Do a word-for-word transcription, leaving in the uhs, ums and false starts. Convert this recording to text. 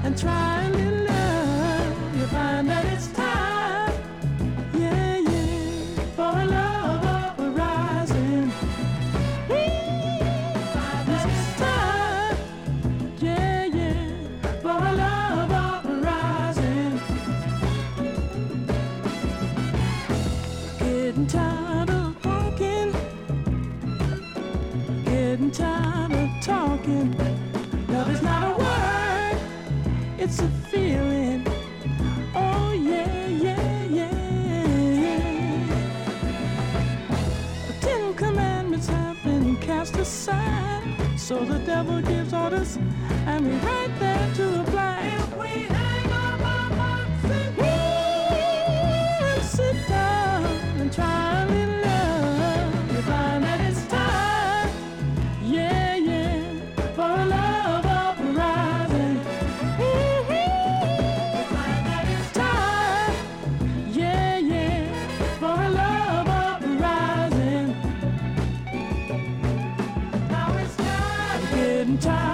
and try a little love, you find that it's time, yeah, yeah, for a love uprising. It's time, yeah, yeah, for a love uprising. Getting tired of walking, getting tired of talking. Love is not a word, it's a feeling. Oh yeah, yeah, yeah. The Ten Commandments have been cast aside, so the devil gives orders, and we're right there to apply. If we hang up our boxing and sit down and try a little love, you find that it's time, yeah, yeah, for a love uprising. You find that it's time, yeah, yeah, for a love uprising. Now it's time, getting tired.